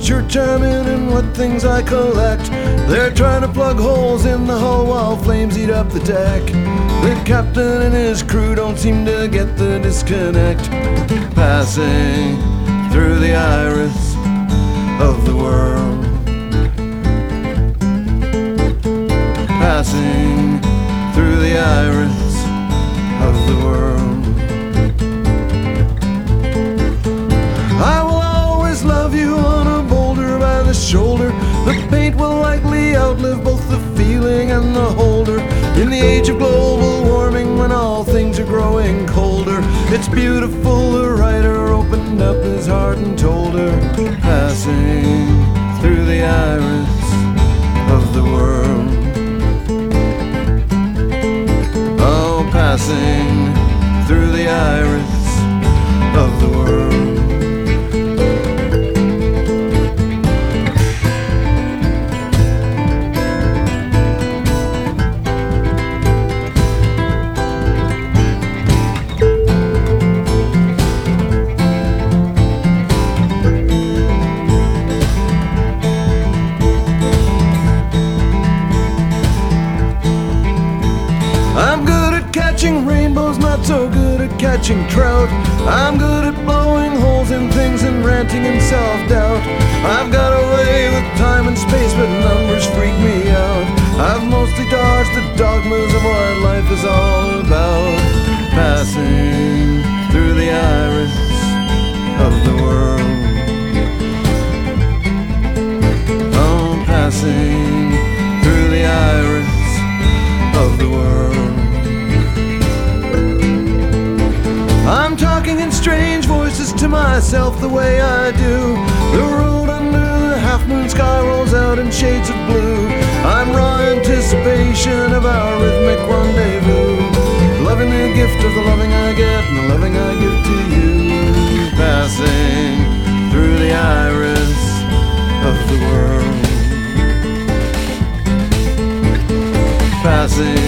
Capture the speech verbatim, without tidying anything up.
church I'm in and what things I collect. They're trying to plug holes in the hull while flames eat up the deck. The captain and his crew don't seem to get the disconnect. Passing through the iris of the world. Passing through the iris of the world. I will always love you on a boulder by the shoulder. The paint will likely outlive both the feeling and the holder. In the age of global warming, when all things are growing colder, it's beautiful the writer opened up his heart and told her. Passing through the iris of the world. Oh, passing through the iris of the world. I'm good at catching rainbows, not so good at catching trout. I'm good at blowing holes in things and ranting in self-doubt. I've got away with time and space, but numbers freak me out. I've mostly dodged the dogmas of what life is all about. Passing through the iris of the world. Oh, passing through the iris of the world. I'm talking in strange voices to myself the way I do. The road under the half-moon sky rolls out in shades of blue. I'm raw anticipation of our rhythmic rendezvous. Loving the gift of the loving I get and the loving I give to you. Passing through the iris of the world. Passing